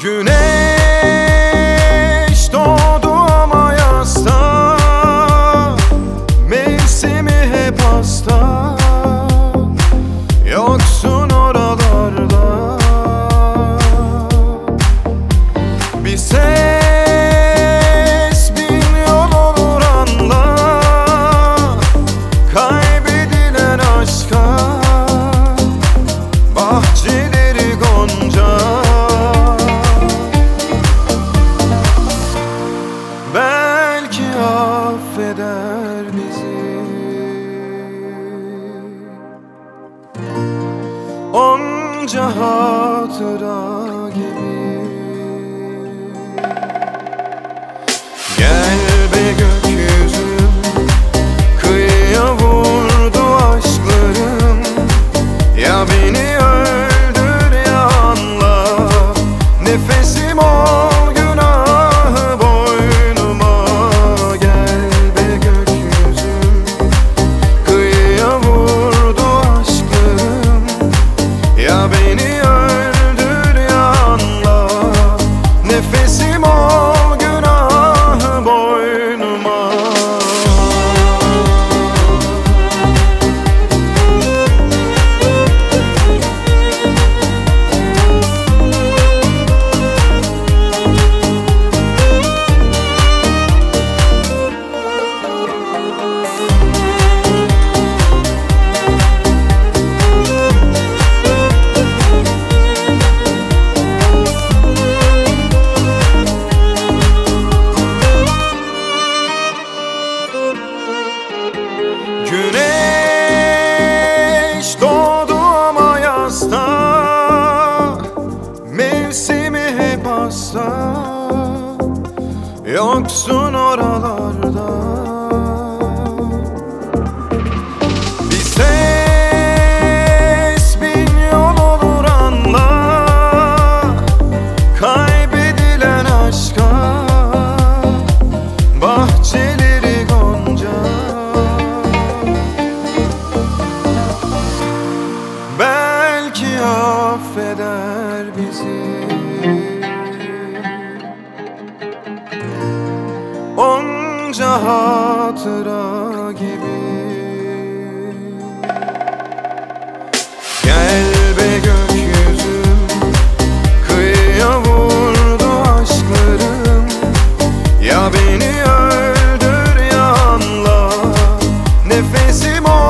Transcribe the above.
Güneş doğdu ama yasta, mevsimi hep hasta. Yoksun oralarda, bir ses bin yol olur anla. Kaybedilen aşka, bahçeleri gonca. Belki affeder bizi, onca hatıra gibi. Gel be gökyüzüm, kıyıya vurdu aşklarım. Ya beni öldür ya anla, nefesim ol günahı boynuma. Gel be gökyüzüm, kıyıya vurdu aşklarım. Ya beni öldür ya anla, nefesim ol günahı boynuma. Güneş doğdu ama yasta, mevsimi hep hasta. Yoksun oralarda, bir ses bin yol olur anla. Kaybedilen aşka, bahçeleri gonca. Belki affeder bizi, onca hatıra gibi. Gel be gökyüzüm, kıyıya vurdu aşklarım. Ya beni öldür ya anla, nefesim ol